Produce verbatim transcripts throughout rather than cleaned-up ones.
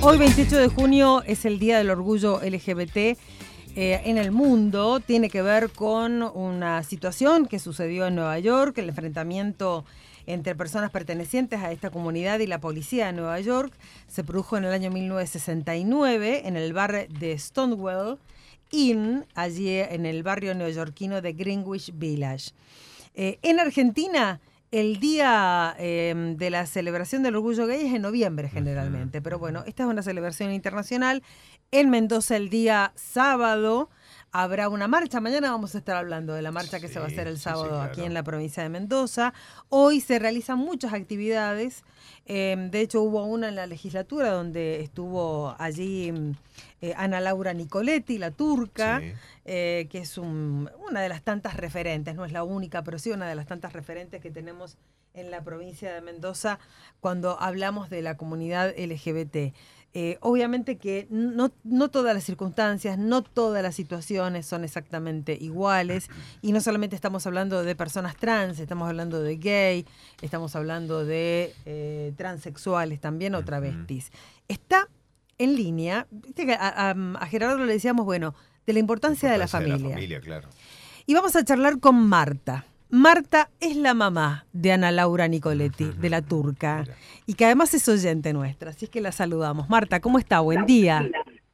Hoy, veintiocho de junio, es el Día del Orgullo L G B T eh, en el mundo. Tiene que ver con una situación que sucedió en Nueva York, el enfrentamiento entre personas pertenecientes a esta comunidad y la policía de Nueva York. Se produjo en el año mil novecientos sesenta y nueve en el bar de Stonewall Inn, allí en el barrio neoyorquino de Greenwich Village. Eh, en Argentina, el día eh, de la celebración del orgullo gay es en noviembre generalmente, uh-huh. pero bueno, esta es una celebración internacional. En Mendoza el día sábado habrá una marcha. Mañana vamos a estar hablando de la marcha que sí, se va a hacer el sábado sí, sí, claro. aquí en la provincia de Mendoza. Hoy se realizan muchas actividades. Eh, de hecho, hubo una en la legislatura donde estuvo allí eh, Ana Laura Nicoletti, la turca, sí. eh, que es un, una de las tantas referentes, no es la única, pero sí una de las tantas referentes que tenemos en la provincia de Mendoza cuando hablamos de la comunidad L G B T. Eh, obviamente que no, no todas las circunstancias, no todas las situaciones son exactamente iguales, y no solamente estamos hablando de personas trans, estamos hablando de gay, estamos hablando de eh, transexuales también o travestis. Está en línea, viste que a, a, a Gerardo le decíamos, bueno, de la importancia, la importancia de la familia. De la familia, claro. Y vamos a charlar con Marta. Marta es la mamá de Ana Laura Nicoletti, de la turca, Mira. y que además es oyente nuestra, así es que la saludamos. Marta, ¿cómo está? Buen día.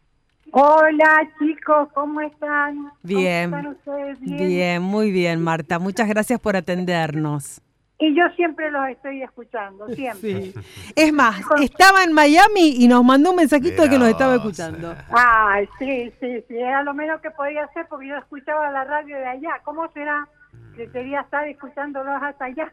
Hola, chicos, ¿cómo están? Bien, ¿Cómo están ustedes? Bien, bien, muy bien, Marta. Muchas gracias por atendernos. Y yo siempre los estoy escuchando, siempre. Sí. Es más, estaba en Miami y nos mandó un mensajito Mira, de que nos estaba escuchando. Ah, sí, sí, sí, era lo menos que podía hacer porque yo escuchaba la radio de allá. ¿Cómo será? Que quería estar escuchándolos hasta allá.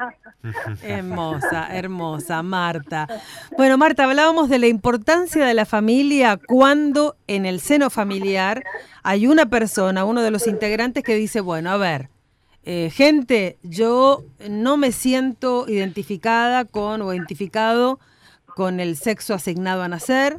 Hermosa, hermosa, Marta. Bueno, Marta, hablábamos de la importancia de la familia cuando en el seno familiar hay una persona, uno de los integrantes que dice, bueno, a ver, eh, gente, yo no me siento identificada con o identificado con el sexo asignado a nacer,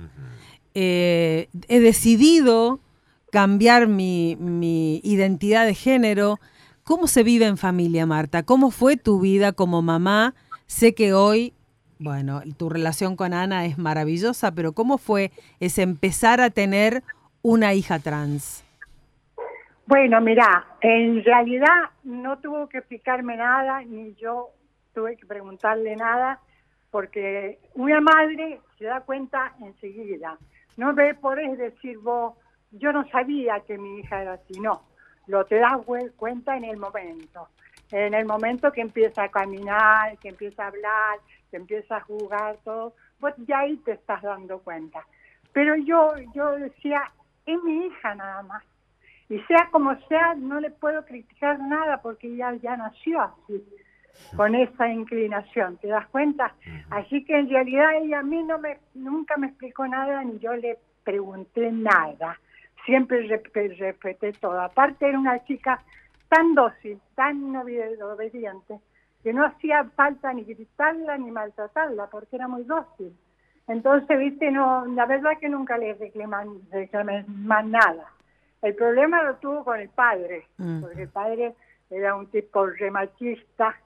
eh, he decidido cambiar mi, mi identidad de género. ¿Cómo se vive en familia, Marta? ¿Cómo fue tu vida como mamá? Sé que hoy, bueno, tu relación con Ana es maravillosa, pero ¿cómo fue ese empezar a tener una hija trans? Bueno, mira, en realidad no tuvo que explicarme nada, ni yo tuve que preguntarle nada, porque una madre se da cuenta enseguida. No me podés decir vos, yo no sabía que mi hija era así, no. Lo te das cuenta en el momento, en el momento que empieza a caminar, que empieza a hablar, que empieza a jugar, todo, pues ya ahí te estás dando cuenta. Pero yo yo decía, es mi hija nada más, y sea como sea, no le puedo criticar nada porque ella ya nació así, con esa inclinación, ¿te das cuenta? Así que en realidad ella a mí no me nunca me explicó nada, ni yo le pregunté nada. Siempre respeté todo. Aparte era una chica tan dócil, tan obediente, que no hacía falta ni gritarla ni maltratarla, porque era muy dócil. Entonces, viste, no, la verdad que nunca le reclamé, reclamé más nada. El problema lo tuvo con el padre, mm. porque el padre era un tipo re machista,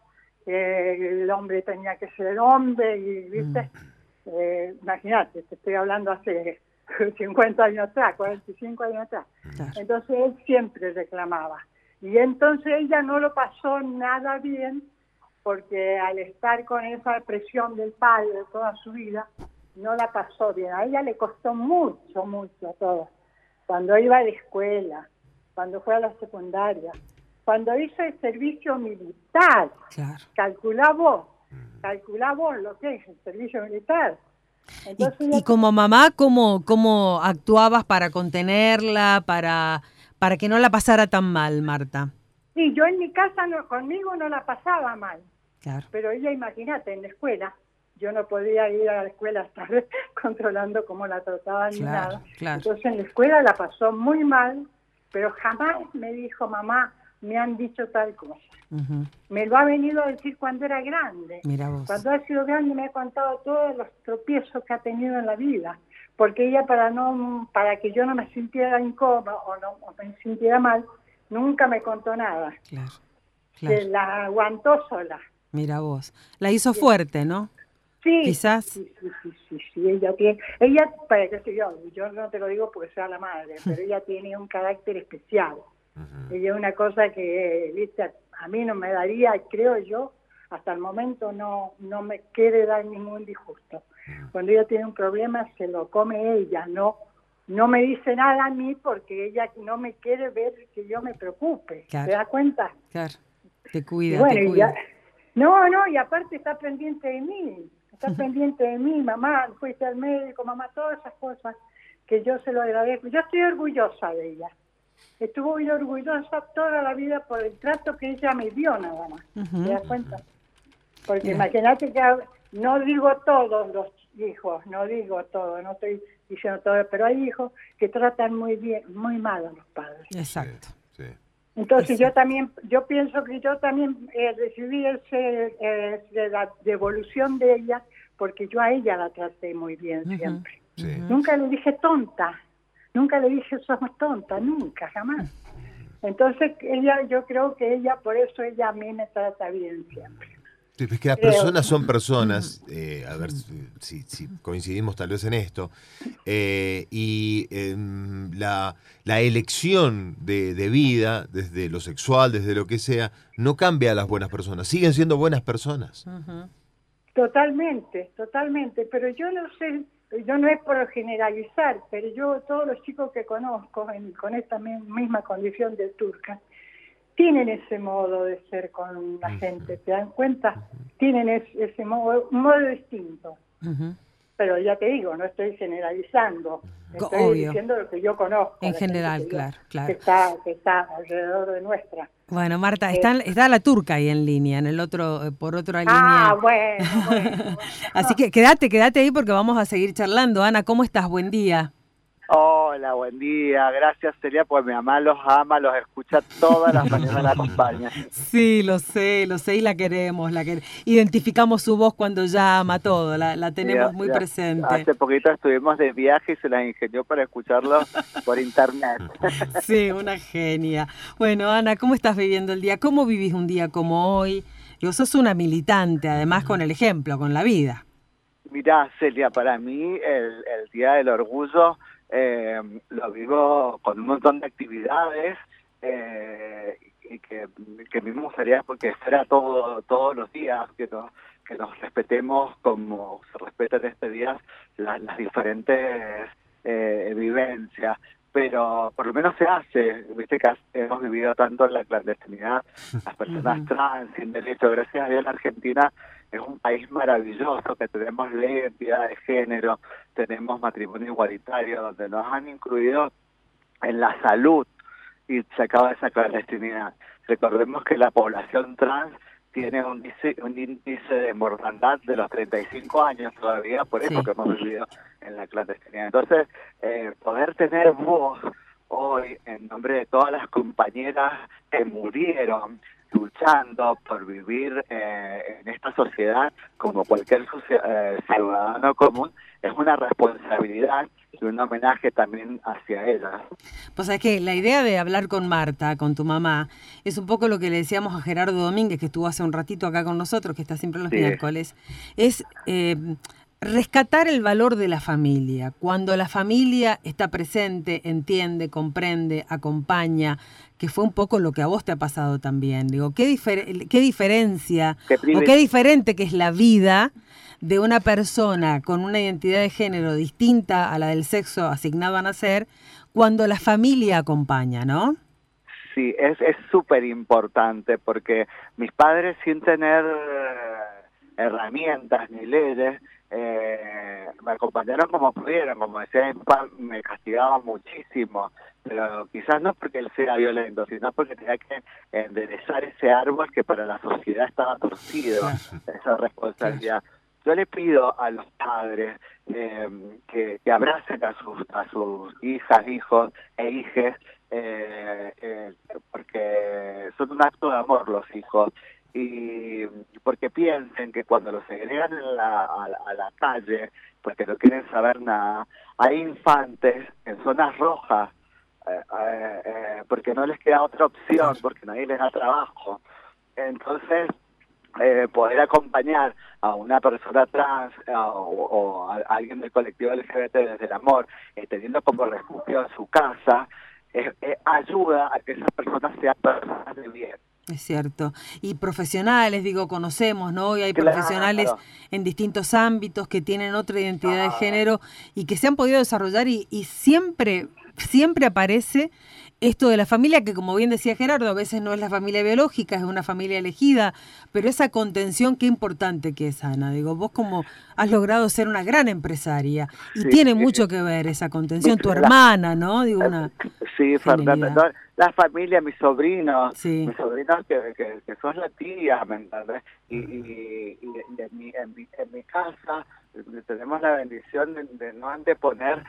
eh, el hombre tenía que ser hombre, y viste, mm. eh, imagínate, te estoy hablando hace cincuenta años atrás, cuarenta y cinco años atrás. Claro. Entonces él siempre reclamaba. Y entonces ella no lo pasó nada bien, porque al estar con esa presión del padre toda su vida, no la pasó bien. A ella le costó mucho, mucho todo. Cuando iba a la escuela, cuando fue a la secundaria, cuando hizo el servicio militar, claro. calculá vos, calculá vos lo que es el servicio militar. Entonces, y, y como mamá, ¿cómo, cómo actuabas para contenerla, para, para que no la pasara tan mal, Marta? Sí, yo en mi casa no, conmigo no la pasaba mal, claro. pero ella, imagínate, en la escuela, yo no podía ir a la escuela a estar controlando cómo la trataban ni claro, nada. Claro. Entonces en la escuela la pasó muy mal, pero jamás me dijo, mamá, me han dicho tal cosa. Uh-huh. Me lo ha venido a decir cuando era grande. Mira vos. Cuando ha sido grande me ha contado todos los tropiezos que ha tenido en la vida, porque ella para no para que yo no me sintiera incómoda o no o me sintiera mal, nunca me contó nada. Claro, claro. Que la aguantó sola. Mira vos. La hizo fuerte, ¿no? Sí, quizás. sí, sí, sí, sí, sí, ella tiene, ella, para qué sé yo, yo no te lo digo porque sea la madre, pero ella tiene un carácter especial. Ujú. Ella es una cosa que, viste, a mí no me daría, creo yo, hasta el momento no, no me quiere dar ningún disgusto. Cuando ella tiene un problema se lo come ella, no, no me dice nada a mí porque ella no me quiere ver que yo me preocupe, Claro. ¿te das cuenta? Claro, te Y cuida, bueno, te y cuida. ya, no, no, y aparte está pendiente de mí, está pendiente de mí, mamá, fuiste al médico, mamá, todas esas cosas que yo se lo agradezco. Yo estoy orgullosa de ella. Estuvo muy orgullosa toda la vida por el trato que ella me dio nada más. Ujú. ¿Te das cuenta? Porque Mira. imagínate que no digo todos los hijos, no digo todo, no estoy diciendo todo, pero hay hijos que tratan muy bien, muy mal a los padres. Exacto. Sí, sí. Entonces Exacto. yo también, yo pienso que yo también eh, recibí ese, eh, de la devolución de ella, porque yo a ella la traté muy bien Ujú. siempre. Sí. Ujú. Nunca le dije tonta, nunca le dije somos tonta, nunca, jamás. Entonces ella, yo creo que ella, por eso ella a mí me trata bien siempre. Sí, es que las Creo. personas son personas, eh, a ver si, si- si coincidimos tal vez en esto, eh, y em, la, la elección de, de vida, desde lo sexual, desde lo que sea, no cambia a las buenas personas, siguen siendo buenas personas. Ujú. Totalmente, totalmente, pero yo no sé, yo no es por generalizar, pero yo todos los chicos que conozco en- con esta mi- misma condición de turca, tienen ese modo de ser con la gente, ¿te dan cuenta? Tienen es- ese modo, un modo distinto, Ujú. pero ya te digo, no estoy generalizando, Co- estoy Obvio. diciendo lo que yo conozco, En la gente general, que, yo- claro, claro. que está, que está alrededor de nuestra. Bueno, Marta, Eh, está, está la turca ahí en línea, en el otro, eh, por otra ah, línea. bueno, bueno, bueno. Así que quédate, quédate ahí porque vamos a seguir charlando. Ana, ¿cómo estás? Buen día. Hola, buen día. Gracias, Celia, pues mi mamá los ama, los escucha todas las mañanas, la acompaña. Sí, lo sé, lo sé y la queremos, la quer- identificamos su voz cuando llama, todo, la, la tenemos Ya- muy ya, presente. Hace poquito estuvimos de viaje y se las ingenió para escucharlo por internet. Sí, una genia. Bueno, Ana, ¿cómo estás viviendo el día? ¿Cómo vivís un día como hoy? Yo sos una militante, además con el ejemplo, con la vida. Mirá, Celia, para mí el, el Día del Orgullo eh, lo vivo con un montón de actividades eh, y que, que a mí me gustaría porque fuera todo, todos los días, que nos, que nos respetemos como se respetan este día la- las diferentes eh, vivencias. Pero por lo menos se hace, viste que hemos vivido tanto en la clandestinidad, las personas Ujú. trans, sin derecho, gracias a Dios la Argentina es un país maravilloso, que tenemos ley de identidad de género, tenemos matrimonio igualitario, donde nos han incluido en la salud y se acaba esa clandestinidad. Recordemos que la población trans tiene un índice, un índice de mortandad de los treinta y cinco años todavía, por eso Sí. que hemos vivido en la clandestinidad. Entonces, eh, poder tener voz hoy en nombre de todas las compañeras que murieron luchando por vivir eh, en esta sociedad como cualquier socia- eh, ciudadano común, es una responsabilidad y un homenaje también hacia ellas. Pues sabés que la idea de hablar con Marta, con tu mamá, es un poco lo que le decíamos a Gerardo Domínguez, que estuvo hace un ratito acá con nosotros, que está siempre los Sí. miércoles, es eh, rescatar el valor de la familia. Cuando la familia está presente, entiende, comprende, acompaña, que fue un poco lo que a vos te ha pasado también. Digo, ¿qué, difer- qué diferencia Qué o privilegio. qué diferente que es la vida de una persona con una identidad de género distinta a la del sexo asignado a nacer, cuando la familia acompaña, ¿no? Sí, es es súper importante porque mis padres, sin tener eh, herramientas ni leyes, eh, me acompañaron como pudieron. Como decía mi papá, me castigaban muchísimo, pero quizás no porque él sea violento, sino porque tenía que enderezar ese árbol que para la sociedad estaba torcido, esa responsabilidad. Yo le pido a los padres eh, que, que abracen a sus, a sus hijas, hijos e hijes, eh, eh, porque son un acto de amor los hijos, y porque piensen que cuando los segregan en la, a, la, a la calle, porque no quieren saber nada, hay infantes en zonas rojas, eh, eh, eh, porque no les queda otra opción, porque nadie les da trabajo. Entonces, eh, poder acompañar a una persona trans eh, o, o a alguien del colectivo L G B T desde el amor, eh, teniendo como refugio en su casa, eh, eh, ayuda a que esas personas sean personas de bien. Es cierto. Y profesionales, digo, conocemos, ¿no? Hoy hay Claro. profesionales en distintos ámbitos que tienen otra identidad Ah. de género y que se han podido desarrollar y, y siempre, siempre aparece esto de la familia, que como bien decía Gerardo, a veces no es la familia biológica, es una familia elegida, pero esa contención, qué importante que es, Ana. Digo, vos como has logrado ser una gran empresaria y Sí, tiene sí, mucho sí. que ver esa contención, tu La- hermana, ¿no? Digo, una... Sí, Fernanda, genialidad. no, la familia, mis sobrinos, Sí. mis sobrinos que, que, que sos la tía, ¿me entendés? Y, y, y, y en, mi, en, mi, en mi casa eh, tenemos la bendición de, de no anteponer,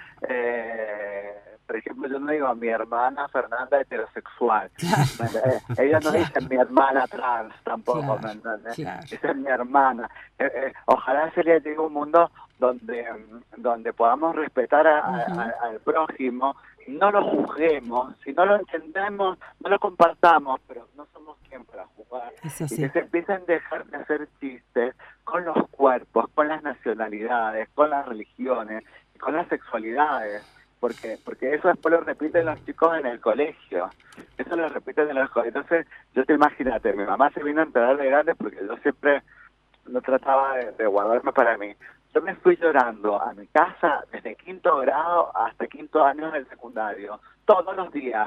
eh, por ejemplo, yo no digo a mi hermana Fernanda heterosexual, ¿me entendés? Ellos no Claro. dicen mi hermana trans tampoco, Claro, ¿me entendés? claro. Esa es mi hermana. Eh, eh, ojalá se le llegue un mundo donde, donde podamos respetar a- a- Ujú. a- al prójimo, no lo juzguemos, si no lo entendemos, no lo compartamos, pero no somos quien para juzgar. Es Y así. que se empiecen a dejar de hacer chistes con los cuerpos, con las nacionalidades, con las religiones, con las sexualidades, porque porque eso después lo repiten los chicos en el colegio, eso lo repiten en los colegios. Entonces, yo te imagínate, mi mamá se vino a enterar de grande porque yo siempre no trataba de, de guardarme para mí. Yo me fui llorando a mi casa desde quinto grado hasta quinto año del secundario, todos los días,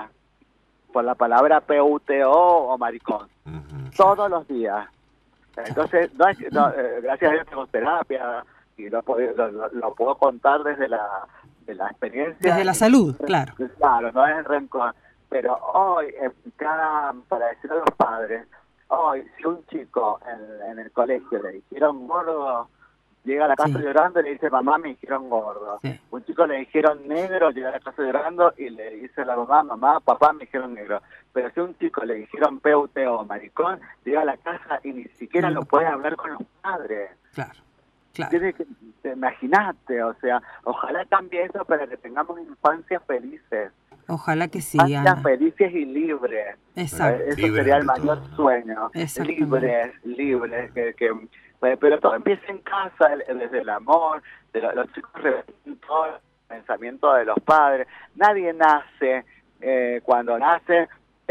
por la palabra P U T O o maricón, Ujú. todos los días. Entonces, no es- no, eh, gracias a Dios tengo terapia y lo, puedo- lo, lo- lo puedo contar desde la, de la experiencia. Desde la salud, claro. Claro, no es el rencor. Pero hoy, en cada, para decir a los padres, hoy, si un chico en, en el colegio le dijeron gordo, llega a la casa Sí. llorando y le dice, mamá, me dijeron gordo. Sí. Un chico le dijeron negro, llega a la casa llorando y le dice a la mamá, mamá, papá, me dijeron negro. Pero si un chico le dijeron P U T o maricón, llega a la casa y ni siquiera Mm. lo puede hablar con los padres. Claro, claro. Tiene que, imagínate, o sea, ojalá cambie eso para que tengamos infancias felices. Ojalá que sí, Infancias Ana. felices y libres. Exacto. Eh, Eso Libres sería el de mayor todo. sueño. Exactamente. Libres, libres, que, que, eh, pero todo empieza en casa, el- desde el amor, de lo- los chicos repiten todo el pensamiento de los padres. Nadie nace, eh, cuando nace,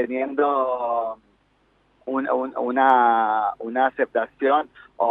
teniendo un- un- una, una aceptación o,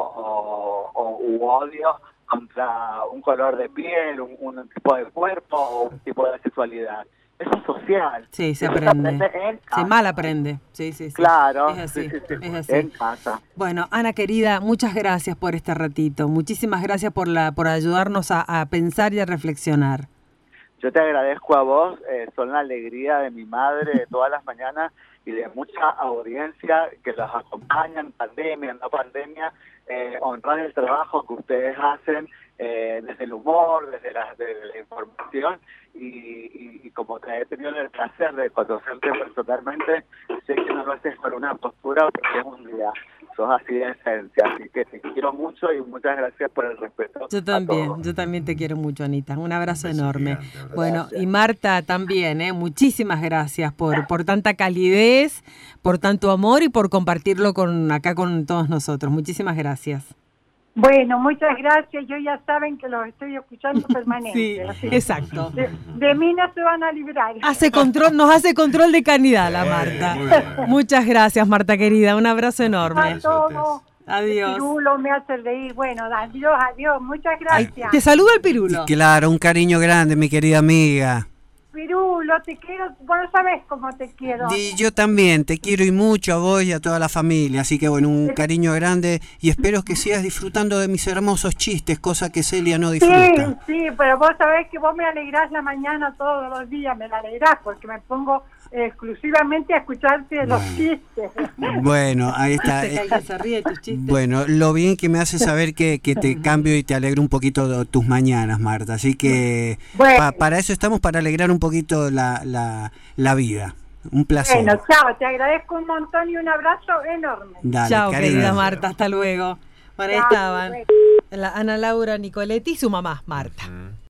o, o u odio contra un color de piel, un, un tipo de cuerpo o un tipo de sexualidad. Eso es social. Sí, se Eso aprende. en Se casa. mal aprende. Sí, sí, sí. Claro, Es así, sí, sí, sí, es así. en casa. Bueno, Ana querida, muchas gracias por este ratito. Muchísimas gracias por la por ayudarnos a, a pensar y a reflexionar. Yo te agradezco a vos, eh, son la alegría de mi madre de todas las mañanas y de mucha audiencia que los acompaña en pandemia, en no pandemia, eh, honrar el trabajo que ustedes hacen eh, desde el humor, desde la, desde la información y, y, y como te he tenido el placer de conocerte personalmente, sé que no lo haces por una postura o porque es un día, sos así de esencia, así que te quiero mucho y muchas gracias por el respeto. Yo a también, todos. yo también te quiero mucho, Anita. Un abrazo Un beso enorme. gigante, abrazo. Bueno, Gracias. y Marta también, ¿eh? Muchísimas gracias por, por tanta calidez, por tanto amor y por compartirlo con acá con todos nosotros. Muchísimas gracias. Bueno, muchas gracias. Yo ya saben que los estoy escuchando Sí, permanente. así. exacto. De, de mí no se van a librar. Hace control, nos hace control de calidad la Muy Marta. bien, muy bien. Muchas gracias, Marta querida. Un abrazo enorme. A todos. Adiós. Pirulo me hace reír. Bueno, adiós, adiós. Muchas Ay, gracias. te saludo el Pirulo. Claro, un cariño grande, mi querida amiga. Pirulo, te quiero. Bueno, sabes cómo te quiero. Y yo también, te quiero y mucho a vos y a toda la familia. Así que bueno, un cariño grande y espero que sigas disfrutando de mis hermosos chistes, cosa que Celia no Sí, disfruta. sí, pero vos sabés que vos me alegrás la mañana todos los días, me la alegrás porque me pongo eh, exclusivamente a escucharte los chistes. Bueno, ahí está. Viste que alguien se ríe de tus chistes. Bueno, lo bien que me hace saber que, que te cambio y te alegro un poquito de tus mañanas, Marta. Así que Bueno. pa- para eso estamos, para alegrar un poquito la, la, la vida. Un placer. Bueno, chao, te agradezco un montón y un abrazo enorme. Dale, Chao, cariño. querida Marta. Hasta luego. Bueno, ahí Chao, estaban bueno. la Ana Laura Nicoletti y su mamá, Marta. Mm.